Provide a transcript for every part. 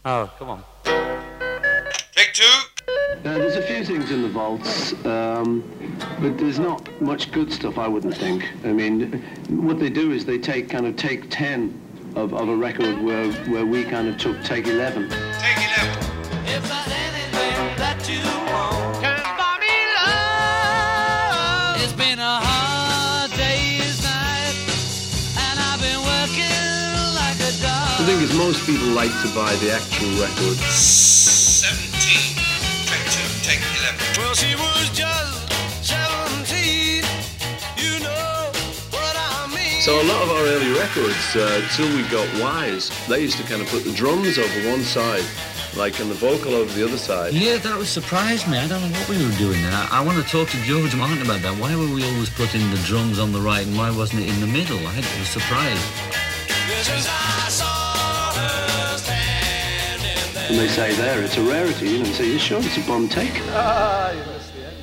Oh, come on. Take two. There's a few things in the vaults, but there's not much good stuff, I wouldn't think. I mean, what they do is they take 10 of a record where we kind of took take 11. Take 11. If there's anything that you want, can't buy me love. It's been a hard day's night, and I've been working like a dog. The thing is, most people like to buy the actual record. 17. Take two. Take 11. Well, she was just 17, you know what I mean. So a lot of our early records, till we got Wise, they used to kind of put the drums over one side, like, and the vocal over the other side. Yeah, that would surprise me. I don't know what we were doing there. I want to talk to George Martin about that. Why were we always putting the drums on the right and why wasn't it in the middle? I was surprised. Since I saw her standing there. And they say there, it's a rarity, you know, and say, you sure it's a bomb take? Ah, you missed the end.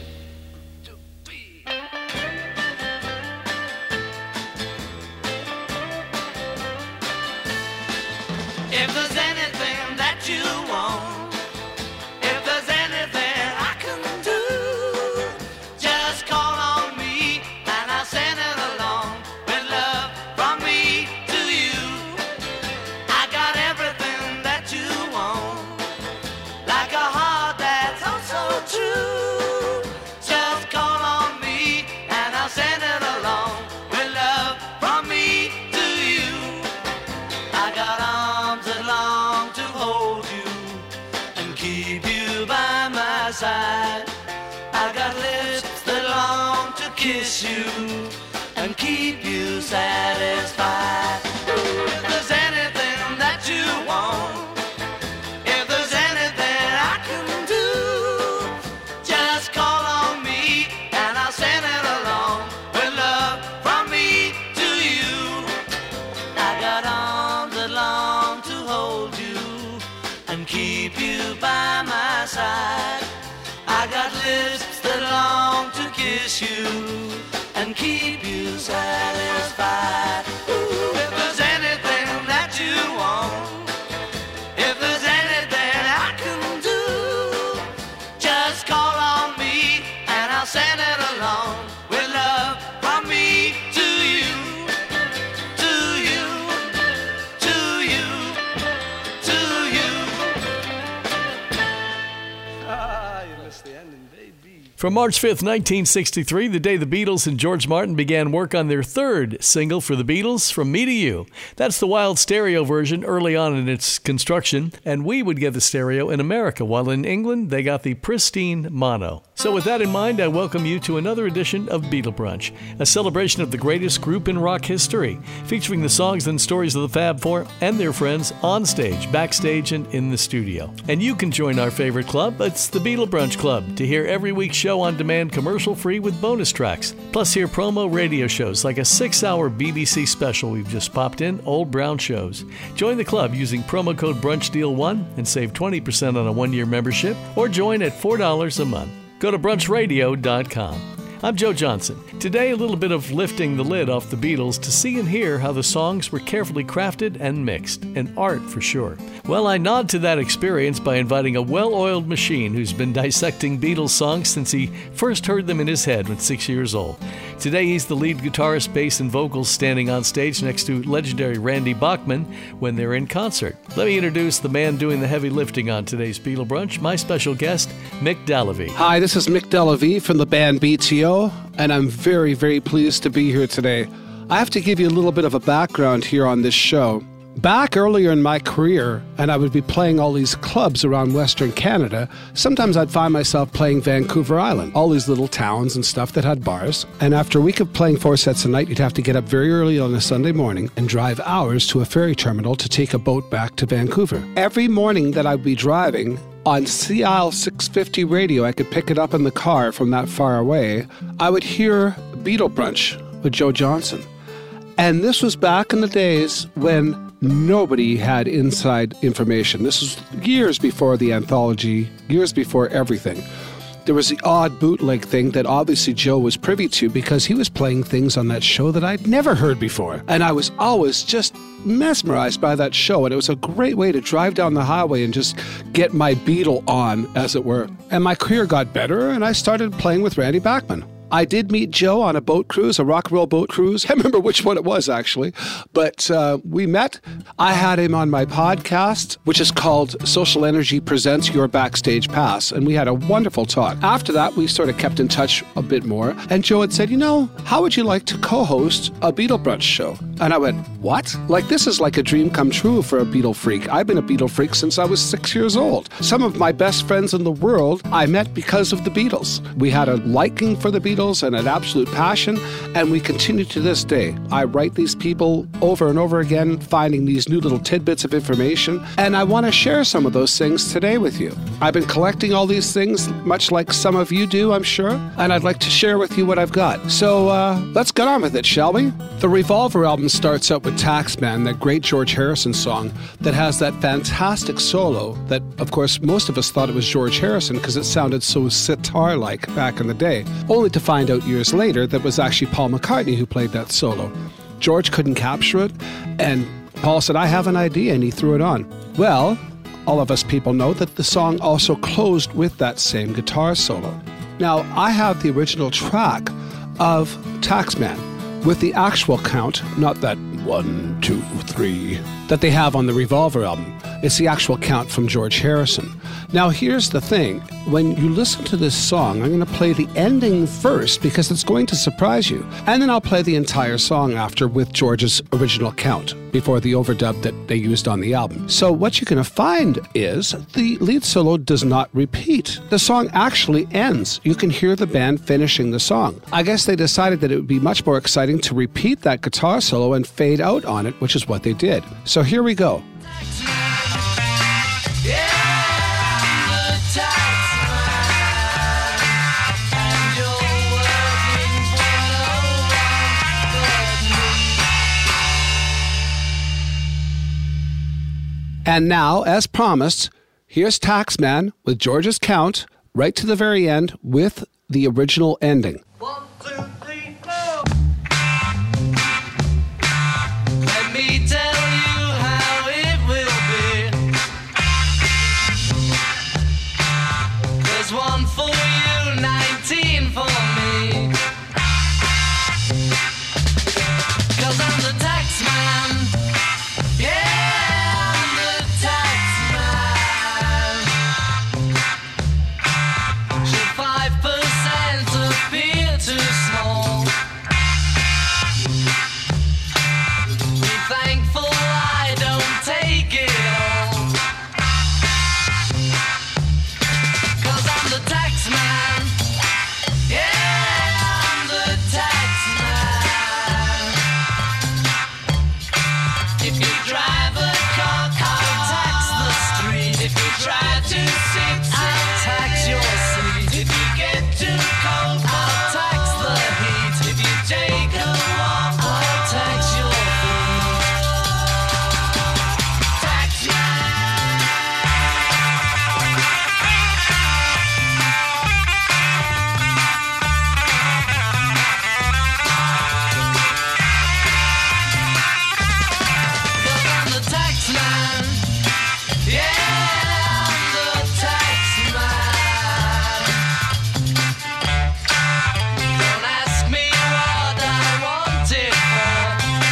If there's anything that you want, if there's anything I can do, just call on me and I'll send it along with love from me to you. I got everything that you want, like a heart that's oh so true. Just call on me and I'll send it along with love from me to you. I got arms that long to hold you and keep you by my side. I got lips that long to kiss you and keep you satisfied. If there's anything that you want, if there's anything I can do, just call on me and I'll send it along with love from me to you. I got arms that long to hold you and keep you by my side. I got lips that long to kiss you and keep you satisfied. Ooh, if there's anything that you want, if there's anything I can do, just call on me and I'll send it along with love from me to you, to you, to you, to you. Ah, you missed the ending, baby. From March 5th, 1963, the day the Beatles and George Martin began work on their third single for the Beatles, From Me to You. That's the wild stereo version early on in its construction, and we would get the stereo in America, while in England they got the pristine mono. So with that in mind, I welcome you to another edition of Beatle Brunch, a celebration of the greatest group in rock history, featuring the songs and stories of the Fab Four and their friends on stage, backstage, and in the studio. And you can join our favorite club. It's the Beatle Brunch Club, to hear every week's show on demand commercial-free with bonus tracks. Plus hear promo radio shows like a 6-hour BBC special we've just popped in, Old Brown Shows. Join the club using promo code BRUNCHDEAL1 and save 20% on a one-year membership, or join at $4 a month. Go to brunchradio.com. I'm Joe Johnson. Today, a little bit of lifting the lid off the Beatles to see and hear how the songs were carefully crafted and mixed. An art for sure. Well, I nod to that experience by inviting a well-oiled machine who's been dissecting Beatles songs since he first heard them in his head when 6 years old. Today, he's the lead guitarist, bass, and vocals standing on stage next to legendary Randy Bachman when they're in concert. Let me introduce the man doing the heavy lifting on today's Beatle Brunch, my special guest, Mick Dallavey. Hi, this is Mick Dallavey from the band BTO, and I'm very, very pleased to be here today. I have to give you a little bit of a background here on this show. Back earlier in my career, and I would be playing all these clubs around Western Canada, sometimes I'd find myself playing Vancouver Island, all these little towns and stuff that had bars. And after a week of playing 4 sets a night, you'd have to get up very early on a Sunday morning and drive hours to a ferry terminal to take a boat back to Vancouver. Every morning that I'd be driving, on CIL 650 radio, I could pick it up in the car from that far away, I would hear Beatle Brunch with Joe Johnson. And this was back in the days when nobody had inside information. This was years before the anthology, years before everything. there was the odd bootleg thing that obviously Joe was privy to because he was playing things on that show that I'd never heard before. And I was always just mesmerized by that show, and it was a great way to drive down the highway and just get my Beatle on, as it were. And my career got better, and I started playing with Randy Bachman. I did meet Joe on a boat cruise, a rock and roll boat cruise. I can't remember which one it was, actually. But we met. I had him on my podcast, which is called Social Energy Presents Your Backstage Pass. And we had a wonderful talk. After that, we sort of kept in touch a bit more. And Joe had said, how would you like to co-host a Beatle Brunch show? And I went, what? Like, this is like a dream come true for a Beatle freak. I've been a Beatle freak since I was 6 years old. Some of my best friends in the world I met because of the Beatles. We had a liking for the Beatles and an absolute passion, and we continue to this day. I write these people over and over again, finding these new little tidbits of information, and I want to share some of those things today with you. I've been collecting all these things, much like some of you do, I'm sure, and I'd like to share with you what I've got. So let's get on with it, shall we? The Revolver album starts out with Taxman, that great George Harrison song that has that fantastic solo that, of course, most of us thought it was George Harrison because it sounded so sitar-like back in the day, only to find out years later that was actually Paul McCartney who played that solo. George couldn't capture it, and Paul said, I have an idea, and he threw it on. Well, all of us people know that the song also closed with that same guitar solo. Now, I have the original track of Taxman with the actual count, not that 1, 2, 3 that they have on the Revolver album. It's the actual count from George Harrison. Now, here's the thing. When you listen to this song, I'm going to play the ending first because it's going to surprise you. And then I'll play the entire song after with George's original count before the overdub that they used on the album. So what you're going to find is the lead solo does not repeat. The song actually ends. You can hear the band finishing the song. I guess they decided that it would be much more exciting to repeat that guitar solo and fade out on it, which is what they did. So here we go. And now, as promised, here's Taxman with George's count right to the very end with the original ending. 1, 2, 3, 4. Let me tell you how it will be. There's 1 for you, 19 for me. 'Cause I'm the tax man. Yeah. 5% appear too small. Be thankful I don't take it all. 'Cause I'm the tax man. Yeah, I'm the tax man. If you drive a car, I'll tax the street. If you drive too sick, I'll tax your seat. If you get too cold, I'll tax the heat. If you take a walk, I'll tax your feet. Tax Cause I'm the tax man. Yeah, I'm the tax man. Don't ask me what I want it for.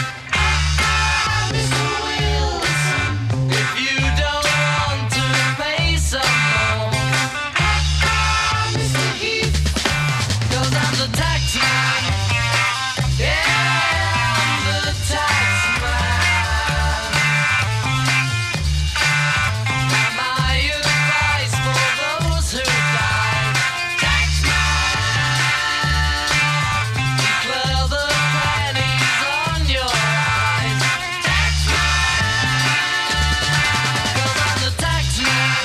Mr. Wilson, if you don't want to pay some more. Mr. Heath, 'cause I'm the tax man. Yeah, I'm the tax man. My advice for those who die. Tax man, declare the pennies on your eyes. Tax man, 'cause I'm the tax man.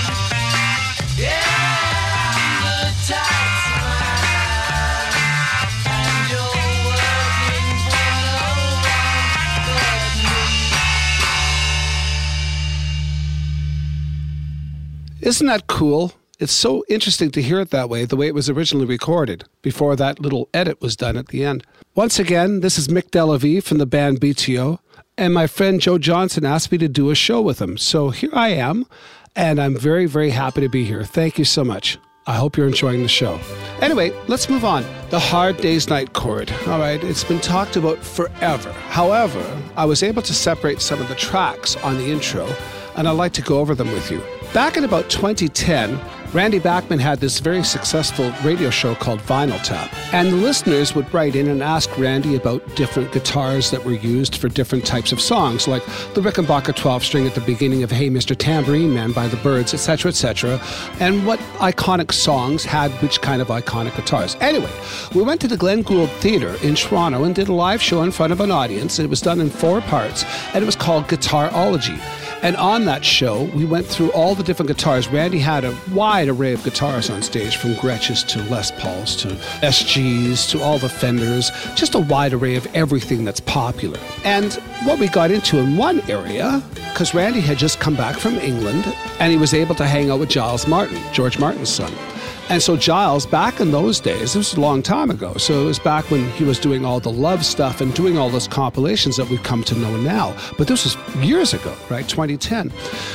Yeah, I'm the tax man. And you're working for no one but me. Isn't that cool? It's so interesting to hear it that way, the way it was originally recorded, before that little edit was done at the end. Once again, this is Mick Delavie from the band BTO, and my friend Joe Johnson asked me to do a show with him. So here I am, and I'm very, very happy to be here. Thank you so much. I hope you're enjoying the show. Anyway, let's move on. The Hard Day's Night chord. All right, it's been talked about forever. However, I was able to separate some of the tracks on the intro, and I'd like to go over them with you. Back in about 2010, Randy Bachman had this very successful radio show called Vinyl Tap, and the listeners would write in and ask Randy about different guitars that were used for different types of songs, like the Rickenbacker 12-string at the beginning of Hey Mr. Tambourine Man by the Byrds, etc., etc., and what iconic songs had which kind of iconic guitars. Anyway, we went to the Glenn Gould Theatre in Toronto and did a live show in front of an audience. It was done in 4 parts, and it was called Guitarology. And on that show, we went through all the different guitars. Randy had a wide array of guitars on stage, from Gretsch's to Les Pauls to SGs to all the Fenders, just a wide array of everything that's popular. And what we got into in one area, because Randy had just come back from England, and he was able to hang out with Giles Martin, George Martin's son. And so Giles, back in those days, it was a long time ago, so it was back when he was doing all the Love stuff and doing all those compilations that we've come to know now. But this was years ago, right, 2010.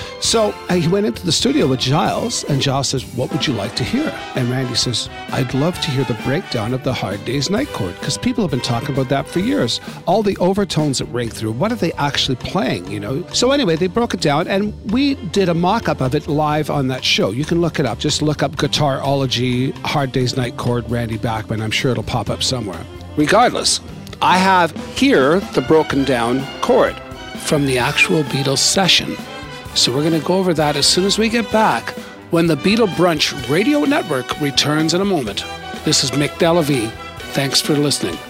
So he went into the studio with Giles, and Giles says, what would you like to hear? And Randy says, I'd love to hear the breakdown of the Hard Day's Night chord, because people have been talking about that for years. All the overtones that ring through, what are they actually playing, you know? So anyway, they broke it down, and we did a mock-up of it live on that show. You can look it up. Just look up Guitarology, Hard Day's Night chord, Randy Bachman. I'm sure it'll pop up somewhere. Regardless, I have here the broken down chord from the actual Beatles session. So we're going to go over that as soon as we get back, when the Beatle Brunch Radio Network returns in a moment. This is Mick Delavie. Thanks for listening.